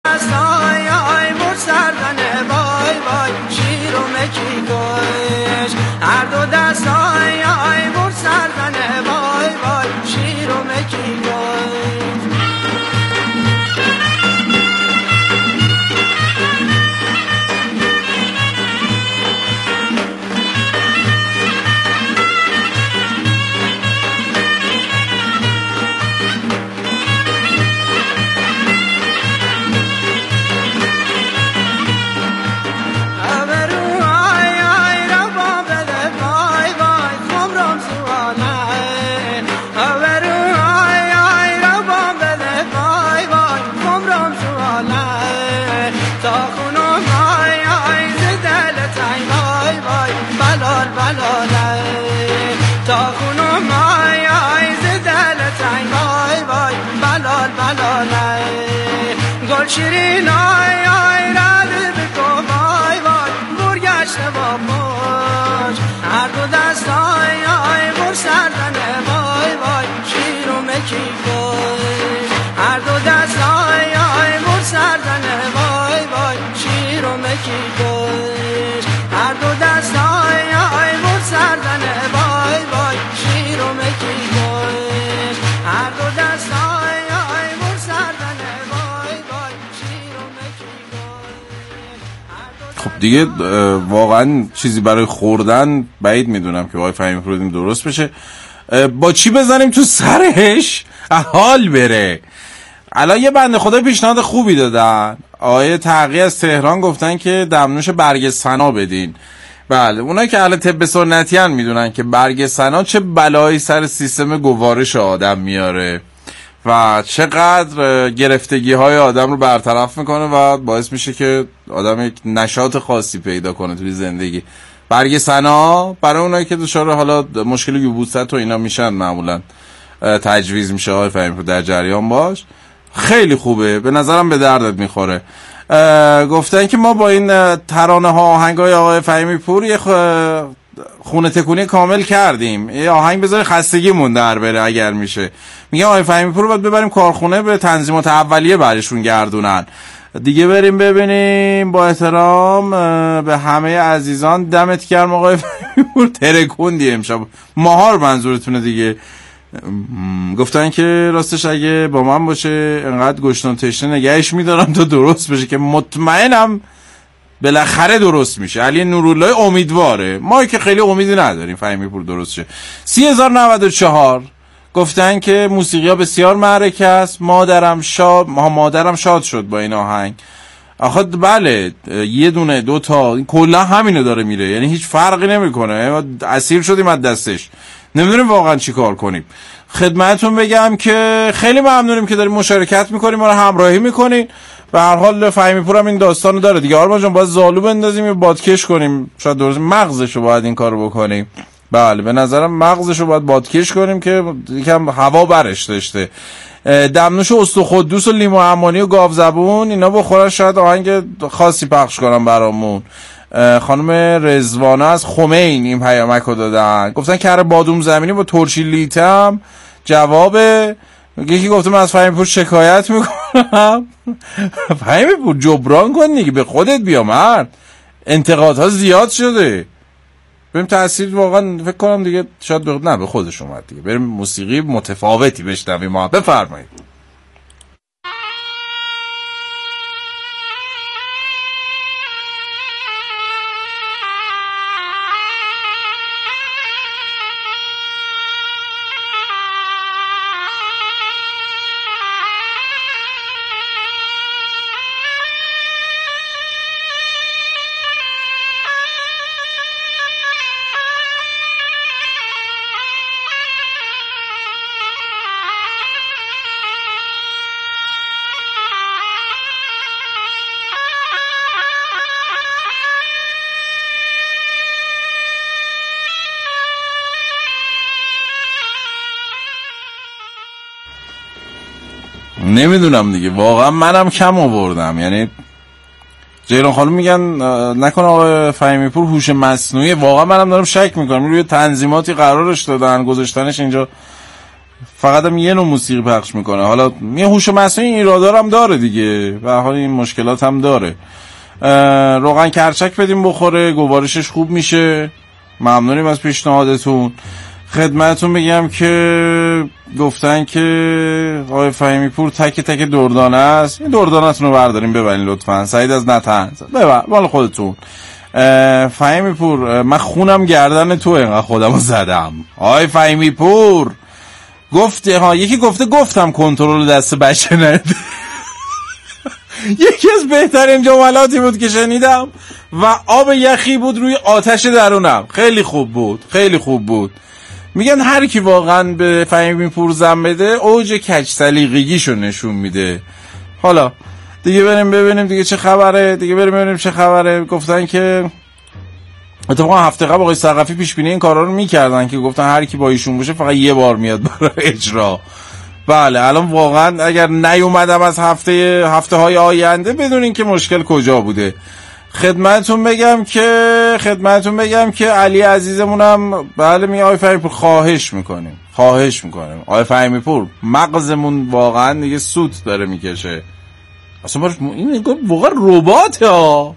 دستای بر سردنه وای وای شیر و مکی کش هر دو دستای بر سردنه وای وای شیر و مکی کش شیرین آی آی رد بکو وای وای برگشته با پاش هر دو دست آی آی بر سردنه وای وای شیر و مکی کش هر دو دست آی آی بر سردنه وای وای شیر و مکی کش هر دو دست آی آی بر سردنه وای وای شیر و مکی کش هر دو دست آی آی بر سردنه خب دیگه واقعا چیزی برای خوردن بعید میدونم که آقای فهیمی پور درست بشه. با چی بزنیم تو سرش حال بره؟ الان یه بنده خدا پیشنهاد خوبی دادن، آقای تقی از تهران گفتن که دمنوش برگ سنا بدین. بله اونایی که اهل طب سنتی ان میدونن که برگ سنا چه بلایی سر سیستم گوارش آدم میاره و چقدر گرفتگی های آدم رو برطرف میکنه و باعث میشه که آدم یک نشاط خاصی پیدا کنه توی زندگی. برگ سنا برای اونایی که دچار حالا مشکل یبوست و اینا میشن معمولا تجویز میشه. آقای فهیمی پور در جریان باش، خیلی خوبه، به نظرم به دردت میخوره. گفتن که ما با این ترانه ها آهنگای آقای فهیمی پور یه خونه تکونی کامل کردیم، یه آهنگ بذاری خستگیمون در بره اگر میشه. میگه آقای فهیمی پور رو باید ببریم کارخونه به تنظیمات اولیه برشون گردونن دیگه. بریم ببینیم. با احترام به همه عزیزان، دمت گرم آقای فهیمی پور، ترکوندی امشب. ماهار منظورتونه دیگه. گفتن که راستش اگه با من باشه انقدر گشنه تشنه نگهش میدارم تا درست بشه که مطمئنم بالاخره درست میشه. علی نورالله امیدواره، ما که خیلی امیدی نداریم فهیمی پور درست شه. 30,094 گفتن که موسیقی ها بسیار معرکه است، مادرم شاد شد با این آهنگ. آخه بله یه دونه دو تا کلا همینو داره میره، یعنی هیچ فرقی نمیکنه، اسیر شدیم از دستش، نمیدونیم واقعا چی کار کنیم. خدمتتون بگم که خیلی ممنونیم که داریم مشارکت میکنیم، ما رو همراهی میکنین. به هر حال فهیمی پور هم این داستانو داره دیگه. آرمان جان باید زالو بندازیم یا بادکش کنیم؟ شاید درست مغزشو باید این کارو بکنیم. بله به نظرم مغزشو باید بادکش کنیم که یکم هوا برش داشته. دمنوش استخدوس و لیمو عمانی و گاو زبون اینا بخورن، شاید آهنگ خاصی پخش کنم برامون. خانم رضوانه از خمین این پیامکو دادن، گفتن کره بادوم زمینی با ترشی لیتم جواب. یکی گفته من از فهیمی پور شکایت میکنم. فهیمی پور جبران کن دیگه، به خودت بیا مرد، انتقادها زیاد شده. بریم تأثیر واقعا فکر کنم دیگه شاید نه به خودش اومد دیگه. بریم موسیقی متفاوتی بشنویم. ما بفرمایید. نمیدونم دیگه، واقعا منم کم آوردم. یعنی جیران خانم میگن نکنه آقای فهیمی پور هوش مصنوعی، واقعا منم دارم شک میکنم روی تنظیماتی قرارش دادن گذاشتنش اینجا فقط هم یه نوع موسیقی پخش میکنه. حالا یه هوش مصنوعی ایرادار هم داره دیگه و حالا این مشکلات هم داره. روغن کرچک بدیم بخوره، گوارشش خوب میشه. ممنونیم از پیشنهادتون. خدمتتون بگم که گفتن که آقای فهیمی پور تک تک دردانه است. این دردانه‌تون رو برداریم ببرین لطفا. سعید از نتنز ببر مال خودتون. فهیمی پور من خونم گردن تو، اینقدر خودم رو زدم. آقای فهیمی پور گفته ها، یکی گفته گفتم کنترل دست بچه نده. یکی از بهترین جملاتی بود که شنیدم و آب یخی بود روی آتش درونم. خیلی خوب بود، خیلی خوب بود. میگن هر کی واقعا به فهیمی پور زن بده اوج کج سلیقگیشو نشون میده. حالا دیگه بریم ببینیم دیگه چه خبره. گفتن که اتفاقا هفته قبل آقای ثقفی پیش بینی این کارا رو میکردن که گفتن هر کی با ایشون باشه فقط یه بار میاد برای اجرا. بله الان واقعا اگر نیومدم از هفته های آینده بدونین که مشکل کجا بوده. خدمتتون بگم که علی عزیزمونم بله میگه آقای فهیمی پور خواهش میکنیم آقای فهیمی پور مغزمون واقعا دیگه سوت داره میکشه. اصلا این واقعا رباته ها.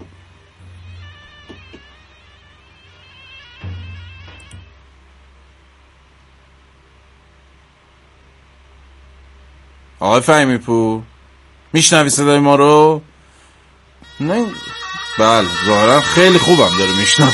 آقای فهیمی پور میشنوی صدای ما رو؟ نه بله ظاهرا خیلی خوبم داره میشنوه.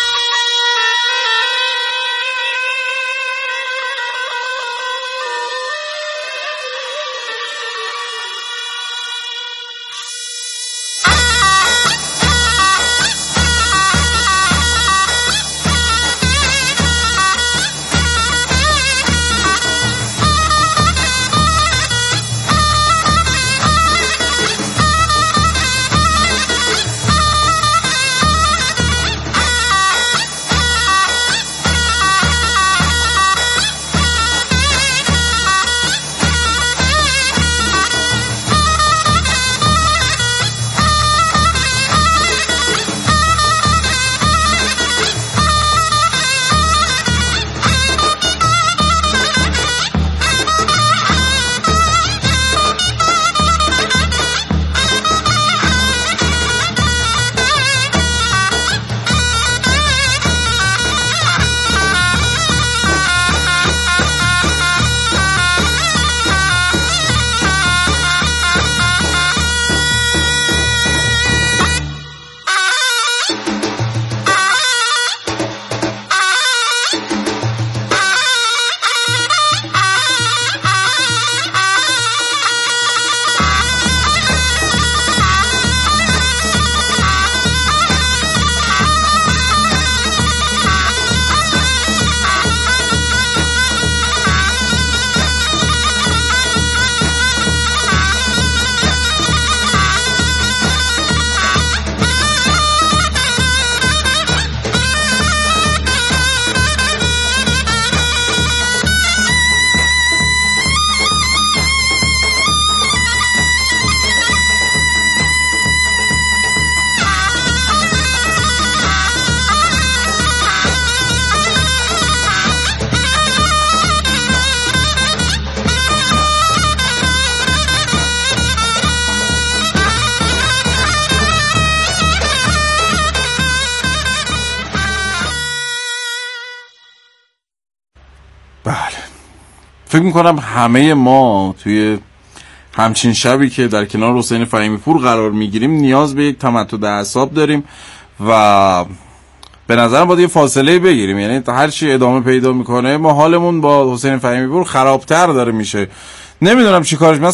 فکر میکنم همه ما توی همچین شبی که در کنار حسین فهیمی پور قرار میگیریم نیاز به یک تمدد اعصاب داریم و به نظرم باید یه فاصله بگیریم. یعنی هر چی ادامه پیدا میکنه ما حالمون با حسین فهیمی پور خرابتر داره میشه. نمیدونم چی کارش، من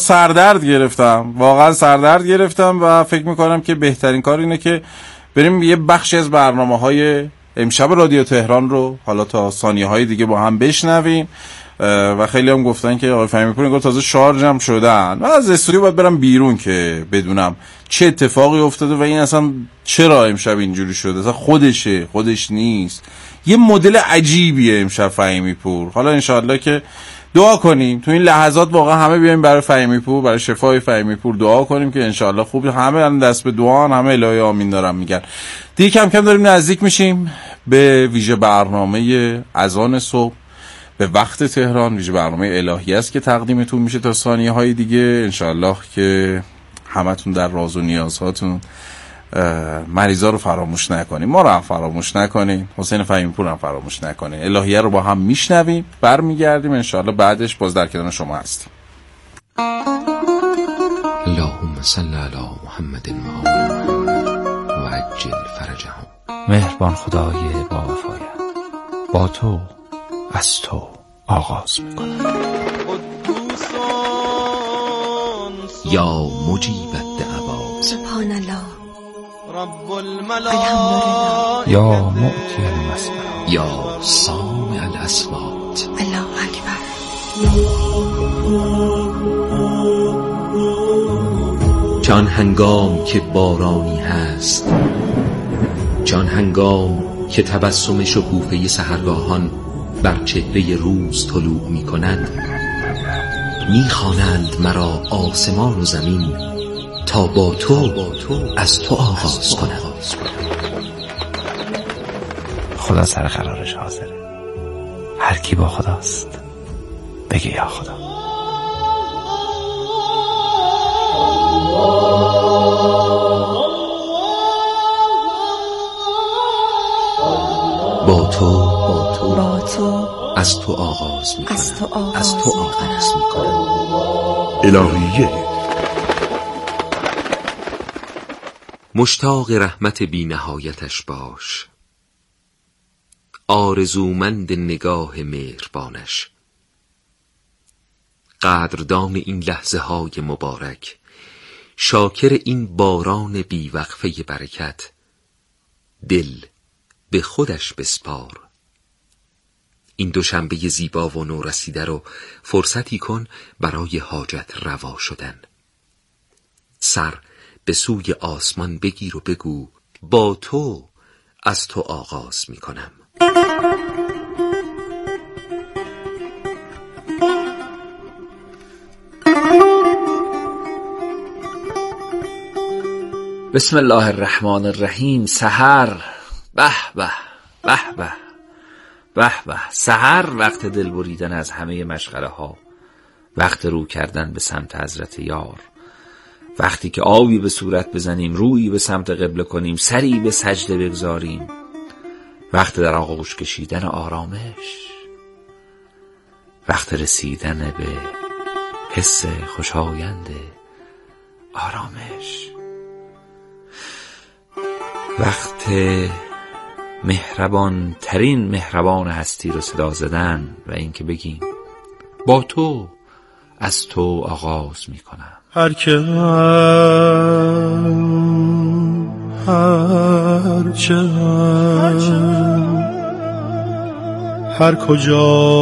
واقعا سردرد گرفتم و فکر میکنم که بهترین کار اینه که بریم یه بخشی از برنامه‌های امشب رادیو تهران رو حالا تا ثانیه‌های دیگه با هم بشنویم. و خیلی هم گفتن که آقای فهیمی پور انگار تازه شارژ هم شدن. من از استودیو باید برم بیرون که بدونم چه اتفاقی افتاده و این اصلا چرا امشب اینجوری شده. اصلا خودش نیست، یه مدل عجیبیه امشب فهیمی پور. حالا انشالله که دعا کنیم تو این لحظات واقعا همه بیایم برای فهیمی پور، برای شفای فهیمی پور دعا کنیم که انشالله خوب. همه دست به دعا، همه الهی آمین دارم میگن. دیگه کم کم داریم نزدیک میشیم به ویژه برنامه اذان صبح. به وقت تهران. ویژه برنامه الهی است که تقدیمتون میشه تا ثانیه های دیگه. انشالله که همتون در راز و نیازهاتون مریضا رو فراموش نکنین، ما رو هم فراموش نکنین، حسین فهیمی پور هم فراموش نکنین. الهیه رو با هم میشنویم، برمیگردیم انشالله بعدش باز در کنار شما هستیم. اللهم صل علی محمد و عجل فرجهم. مهربان خدای با وفایت، با تو از تو آغاز میکنم. یا مجیب الدعوات سبحان الله رب الملائکه یا معطی المسئلات یا سامع الاصوات. الله اکبر. جان هنگام که بارانی هست، جان هنگام که تبسم شکوفه سحرگاهان بر چهره روز طلوع می کند، می خوانند مرا آسمان و زمین تا با تو از تو آغاز کنم. خدا سر قرارش حاضره. هر کی با خداست بگه یا خدا. با تو از تو آغاز می کنم. الهیه. مشتاق رحمت بی نهایتش باش، آرزومند نگاه مهربانش، قدردان این لحظه های مبارک، شاکر این باران بی وقفه برکت. دل به خودش بسپار، این دوشنبه زیبا و نورسیده رو فرصتی کن برای حاجت روا شدن. سر به سوی آسمان بگیر و بگو با تو از تو آغاز می کنم. بسم الله الرحمن الرحیم. سحر، به به به به به به. سحر وقت دل بریدن از همه مشغله ها، وقت رو کردن به سمت حضرت یار، وقتی که آبی به صورت بزنیم، رویی به سمت قبله کنیم، سری به سجده بگذاریم، وقت در آغوش کشیدن آرامش، وقت رسیدن به حس خوشایند آرامش، وقت مهربان ترین مهربان هستی رو صدا زدن و اینکه بگیم با تو از تو آغاز می کنم. هر که هر کجا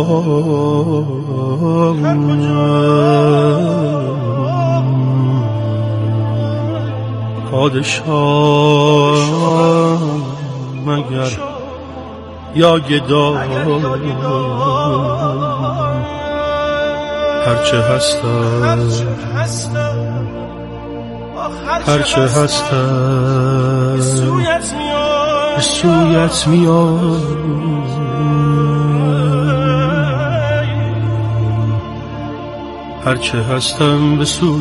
پادشاه مگر یا گدا، هرچه هستم هرچه هستم به سویت میاد، هرچه هستم به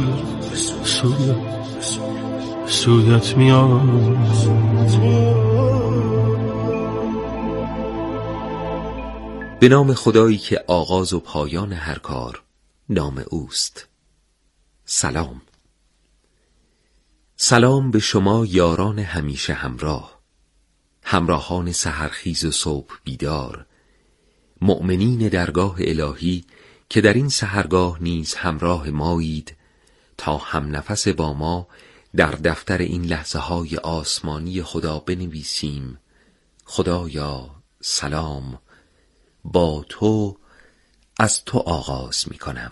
سویت میاد. به نام خدایی که آغاز و پایان هر کار نام اوست. سلام. سلام به شما یاران همیشه همراه، همراهان سحرخیز و صبح بیدار، مؤمنین درگاه الهی که در این سحرگاه نیز همراه مایید تا هم نفس با ما در دفتر این لحظه های آسمانی خدا بنویسیم خدایا سلام، با تو از تو آغاز می کنم.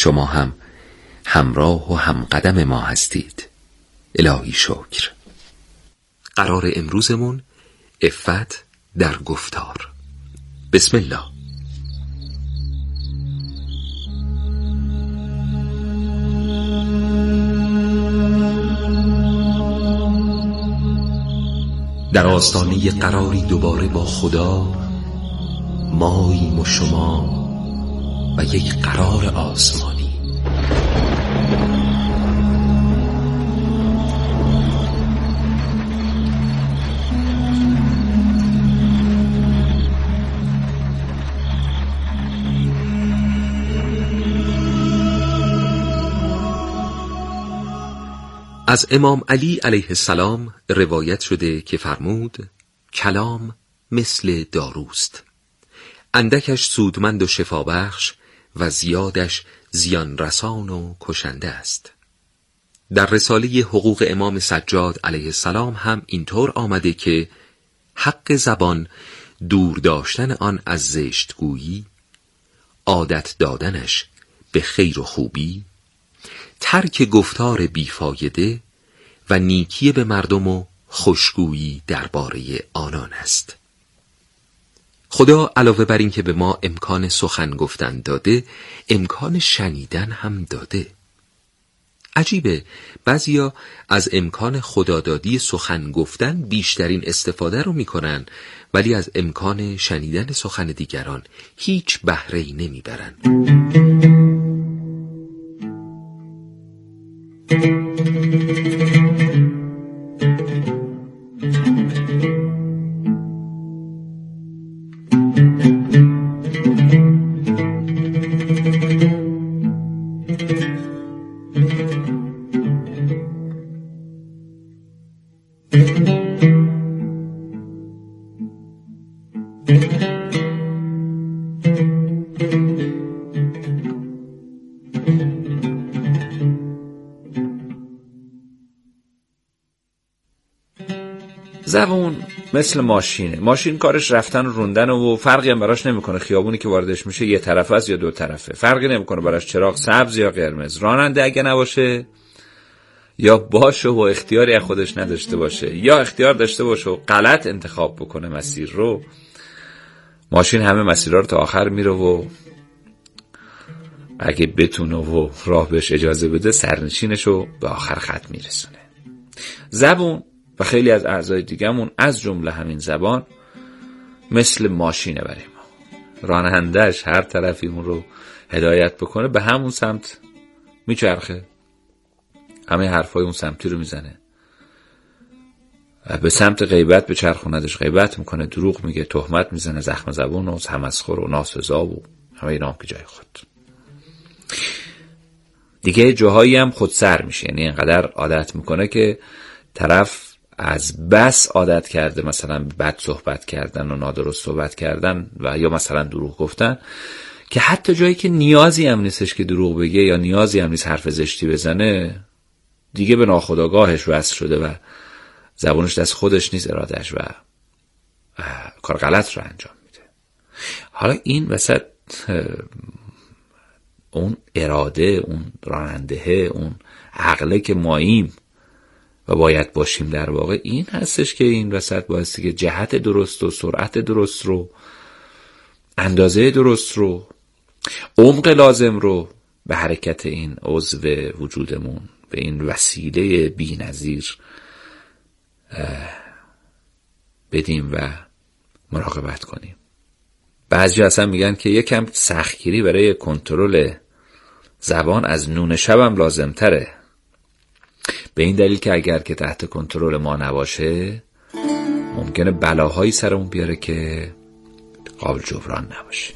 شما هم همراه و همقدم ما هستید. الهی شکر. قرار امروزمون عفت در گفتار. بسم الله. در آستانه قراری دوباره با خدا، ماییم و شما و یک قرار آسمانی. از امام علی علیه السلام روایت شده که فرمود کلام مثل داروست، اندکش سودمند و شفابخش و زیادش زیان رسان و کشنده است. در رساله حقوق امام سجاد علیه السلام هم اینطور آمده که حق زبان دور داشتن آن از زشتگویی، عادت دادنش به خیر و خوبی، ترک گفتار بیفایده و نیکی به مردم و خوشگویی درباره آنان است. خدا علاوه بر این که به ما امکان سخن گفتن داده، امکان شنیدن هم داده. عجیبه، بعضیا از امکان خدادادی سخن گفتن بیشترین استفاده رو میکنن، ولی از امکان شنیدن سخن دیگران هیچ بهره‌ای نمیبرن. زبون مثل ماشینه. ماشین کارش رفتن و روندن و فرقی هم براش نمیکنه خیابونی که واردش میشه یه طرفه است یا دو طرفه، فرقی نمیکنه براش چراغ سبز یا قرمز. راننده اگه نباشه یا باشه و اختیاری از خودش نداشته باشه یا اختیار داشته باشه و غلط انتخاب بکنه مسیر رو، ماشین همه مسیرها رو تا آخر میره و اگه بتونه و راه بهش اجازه بده سرنشینش رو به آخر خط میرسونه. زبون و خیلی از اعضای دیگه‌مون از جمله همین زبان مثل ماشینه برای ما. راننده‌اش هر طرفی اون رو هدایت بکنه به همون سمت میچرخه، همه حرفای اون سمتی رو میزنه. به سمت غیبت به چرخوندش غیبت میکنه، دروغ میگه، تهمت میزنه، زخم زبون و تمسخر و ناسزا و همه اینا هم که جای خود. دیگه جاهایی هم خود سر میشه، یعنی اینقدر عادت میکنه که طرف از بس عادت کرده مثلا بد صحبت کردن و نادرست صحبت کردن و یا مثلا دروغ گفتن که حتی جایی که نیازی هم نیستش که دروغ بگه یا نیازی هم نیست حرف زشتی بزنه، دیگه به ناخودآگاهش وصل شده و زبونش دست خودش نیست، ارادهش و کار غلط رو انجام میده. حالا این وسط اون اراده، اون راننده، اون عقله که ماییم و باید باشیم در واقع این هستش که این وسط بایستی که جهت درست و سرعت درست رو، اندازه درست رو، عمق لازم رو به حرکت این عضو وجودمون، به این وسیله بی‌نظیر بدیم و مراقبت کنیم. بعضی اصلا میگن که یکم سختگیری برای کنترل زبان از نون شبم لازم تره، به این دلیل که اگر که تحت کنترل ما نباشه ممکنه بلاهایی سرمون بیاره که قابل جبران نباشه.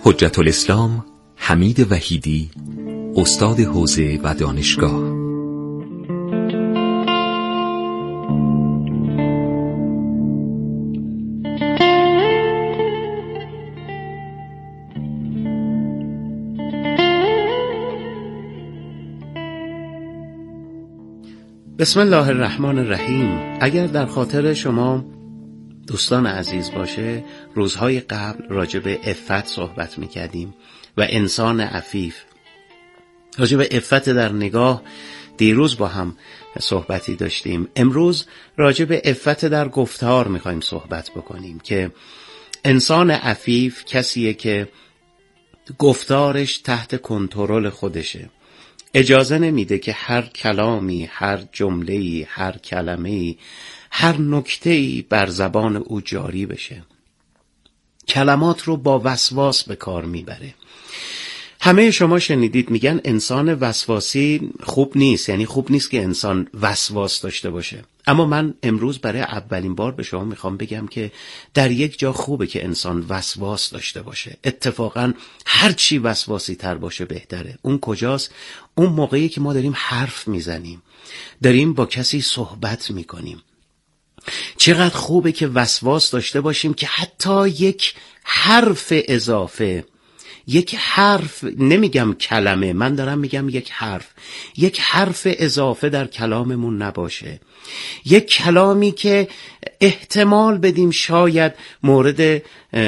حجت الاسلام حمید وحیدی، استاد حوزه و دانشگاه. بسم الله الرحمن الرحیم. اگر در خاطر شما دوستان عزیز باشه، روزهای قبل راجع به عفت صحبت میکردیم و انسان عفیف. راجع به عفت در نگاه دیروز با هم صحبتی داشتیم. امروز راجع به عفت در گفتار میخوایم صحبت بکنیم که انسان عفیف کسیه که گفتارش تحت کنترل خودشه، اجازه نمیده که هر کلامی، هر جمله‌ای، هر کلمه‌ای، هر نکته‌ای بر زبان او جاری بشه. کلمات رو با وسواس به کار میبره. همه شما شنیدید میگن انسان وسواسی خوب نیست، یعنی خوب نیست که انسان وسواس داشته باشه. اما من امروز برای اولین بار به شما میخوام بگم که در یک جا خوبه که انسان وسواس داشته باشه. اتفاقا هر چی وسواسی تر باشه بهتره. اون کجاست؟ اون موقعی که ما داریم حرف میزنیم، داریم با کسی صحبت میکنیم. چقدر خوبه که وسواس داشته باشیم که حتی یک حرف اضافه، یک حرف، نمیگم کلمه، من دارم میگم یک حرف اضافه در کلاممون نباشه. یک کلامی که احتمال بدیم شاید مورد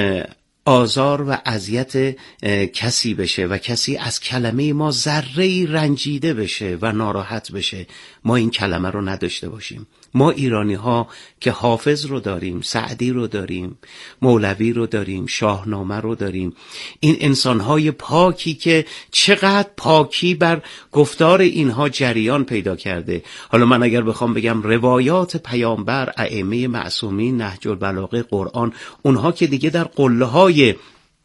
آزار و اذیت کسی بشه و کسی از کلمه ما ذره‌ای رنجیده بشه و ناراحت بشه، ما این کلمه رو نداشته باشیم. ما ایرانی ها که حافظ رو داریم، سعدی رو داریم، مولوی رو داریم، شاهنامه رو داریم، این انسان‌های پاکی که چقدر پاکی بر گفتار اینها جریان پیدا کرده. حالا من اگر بخوام بگم روایات پیامبر، ائمه معصومین، نهج البلاغه، قرآن، اونها که دیگه در قله‌های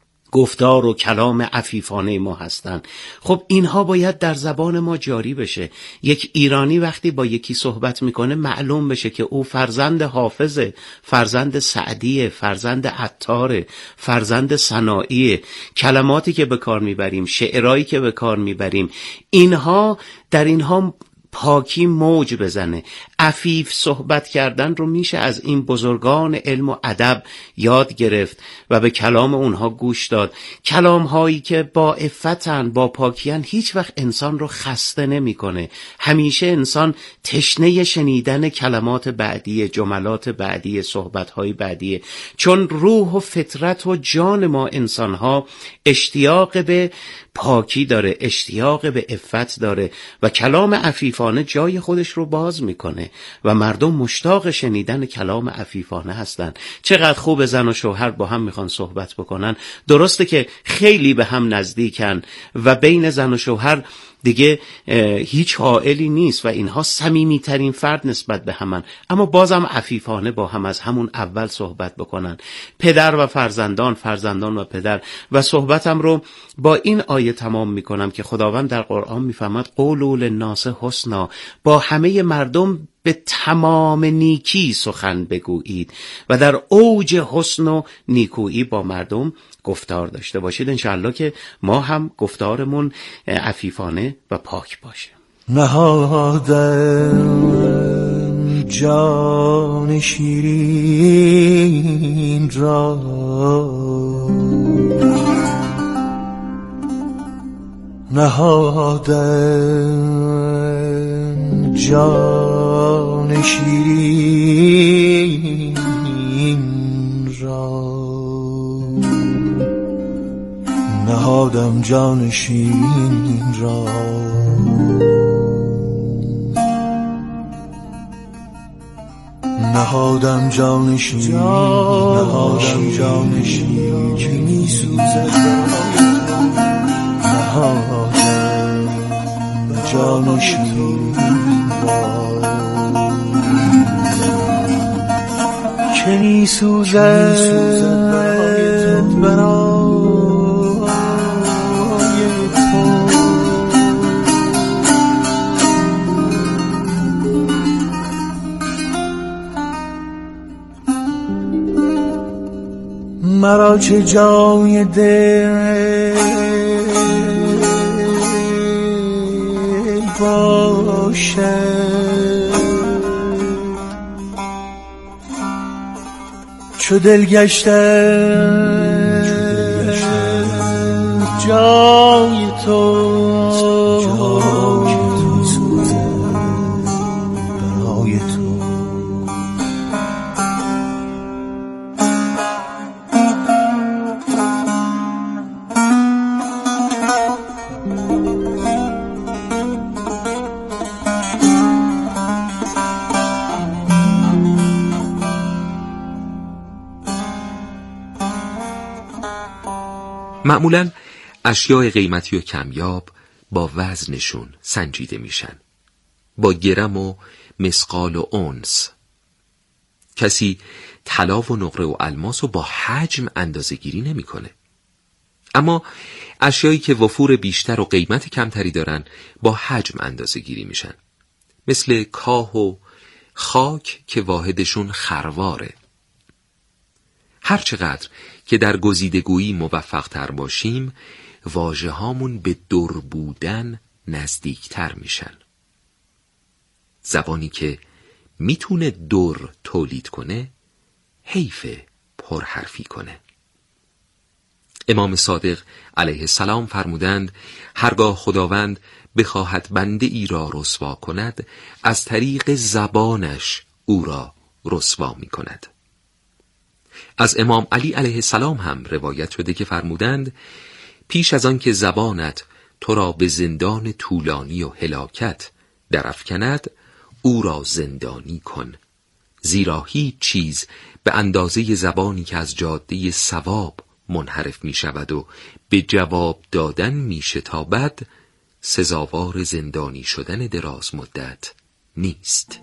گفتار و کلام عفیفانه ما هستن. خب اینها باید در زبان ما جاری بشه. یک ایرانی وقتی با یکی صحبت میکنه معلوم بشه که او فرزند حافظه، فرزند سعدیه، فرزند عطاره، فرزند سنایی. کلماتی که به کار میبریم، شعرهایی که به کار میبریم، اینها در اینها پاکی موج بزنه. عفیف صحبت کردن رو میشه از این بزرگان علم و ادب یاد گرفت و به کلام اونها گوش داد. کلام هایی که با عفتن، با پاکیان، هیچ وقت انسان رو خسته نمیکنه. همیشه انسان تشنه شنیدن کلمات بعدی، جملات بعدی، صحبت های بعدی، چون روح و فطرت و جان ما انسان ها اشتیاق به پاکی داره، اشتیاق به عفت داره و کلام عفیفانه جای خودش رو باز میکنه و مردم مشتاق شنیدن کلام عفیفانه هستن. چقدر خوب زن و شوهر با هم میخوان صحبت بکنن. درسته که خیلی به هم نزدیکن و بین زن و شوهر دیگه هیچ حائلی نیست و اینها صمیمی‌ترین فرد نسبت به همن، اما بازم عفیفانه با هم از همون اول صحبت بکنن. پدر و فرزندان، فرزندان و پدر. و صحبتم رو با این آیه تمام میکنم که خداوند در قرآن میفرماد قولوا للناس حسنا، با همه مردم به تمام نیکی سخن بگویید و در اوج حسن و نیکویی با مردم گفتار داشته باشید. انشاءالله که ما هم گفتارمون عفیفانه و پاک باشه. نهادم جان شیرین را نهادم جان شیرین را نهادم جان شیرین را نهادم جان شیرین نهادم جان شیرین که می سوزد نهادم جان شیرین را که می سوزد برای تو مرا چه جای دل باشد چو دل گشتم جای تو برای تو. معمولاً اشیاء قیمتی و کمیاب با وزنشون سنجیده میشن، با گرم و مثقال و اونس. کسی طلا و نقره و الماس رو با حجم اندازه گیری نمی کنه. اما اشیایی که وفور بیشتر و قیمت کمتری دارن با حجم اندازه گیری میشن، مثل کاه و خاک که واحدشون خرواره. هرچقدر که در گزیدگویی موفق تر باشیم، واژه هامون به در بودن نزدیکتر میشن. زبانی که میتونه در تولید کنه، حیف پرحرفی کنه. امام صادق علیه السلام فرمودند هرگاه خداوند بخواهد بنده ای را رسوا کند، از طریق زبانش او را رسوا می کند. از امام علی علیه السلام هم روایت شده که فرمودند پیش از آن که زبانت تو را به زندان طولانی و هلاکت درافکند، او را زندانی کن، زیرا هیچ چیز به اندازه زبانی که از جاده ثواب منحرف می شود و به جواب دادن می شتابد سزاوار زندانی شدن دراز مدت نیست.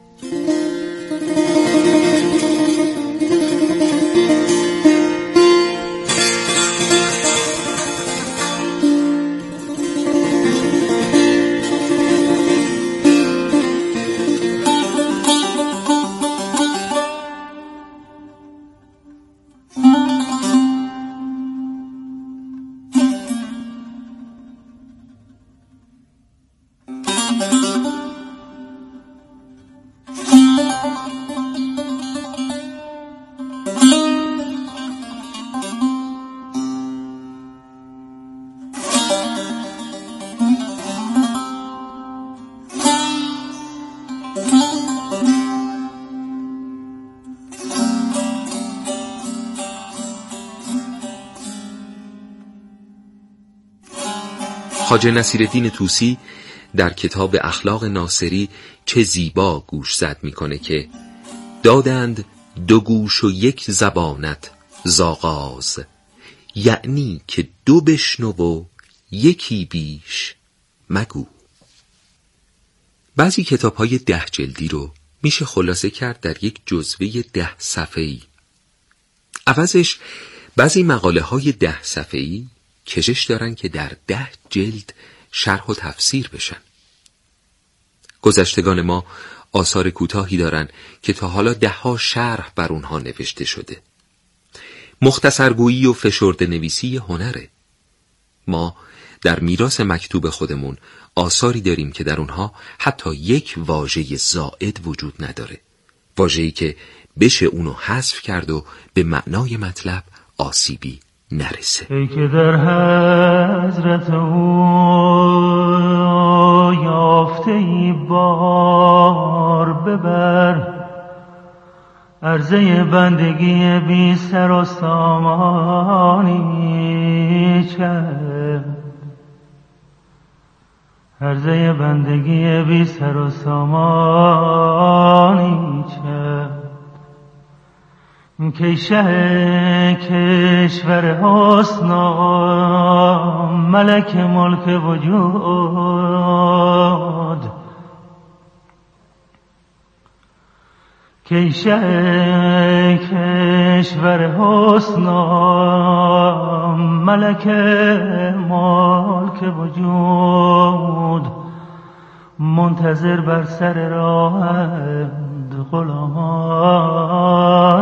خواجه نصیرالدین طوسی در کتاب اخلاق ناصری چه زیبا گوش زد میکنه که دادند دو گوش و یک زبانت زاغاز، یعنی که دو بشنو و یکی بیش مگو. بعضی کتاب‌های 10 جلدی رو میشه خلاصه کرد در یک جزوه 10 صفحه‌ای. عوضش بعضی مقاله‌های 10 صفحه‌ای کشش دارن که در 10 جلد شرح و تفسیر بشن. گذشتگان ما آثار کوتاهی دارن که تا حالا 10 شرح بر اونها نوشته شده. مختصرگویی و فشرده نویسی هنره. ما در میراث مکتوب خودمون آثاری داریم که در اونها حتی یک واژه زائد وجود نداره، واژه‌ای که بشه اونو حذف کرد و به معنای مطلب آسیبی نرسه. ای که در حضرت او یافته ای بار ببر، عرضه بندگی بی سر و سامانی چند، عرضه بندگی بی سر و سامانی چند، که شه کشور حسن ملک ملک وجود، که شه کشور حسن ملک ملک وجود، منتظر بر سر راهند غلامان